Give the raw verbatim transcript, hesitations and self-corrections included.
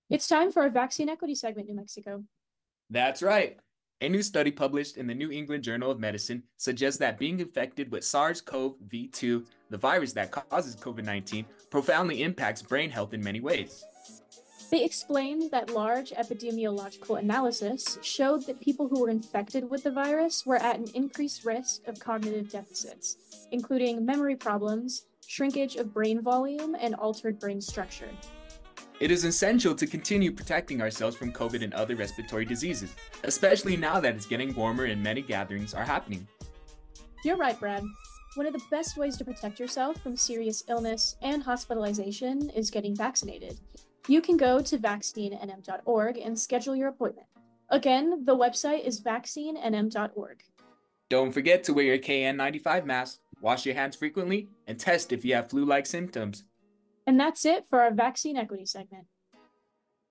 It's time for our vaccine equity segment, New Mexico. That's right. A new study published in the New England Journal of Medicine suggests that being infected with SARS-CoV two, the virus that causes COVID nineteen, profoundly impacts brain health in many ways. They explained that large epidemiological analysis showed that people who were infected with the virus were at an increased risk of cognitive deficits, including memory problems, shrinkage of brain volume, and altered brain structure. It is essential to continue protecting ourselves from COVID and other respiratory diseases, especially now that it's getting warmer and many gatherings are happening. You're right, Brad. One of the best ways to protect yourself from serious illness and hospitalization is getting vaccinated. You can go to vaccine n m dot org and schedule your appointment. Again, the website is vaccine n m dot org. Don't forget to wear your K N ninety-five mask, wash your hands frequently, and test if you have flu-like symptoms. And that's it for our vaccine equity segment.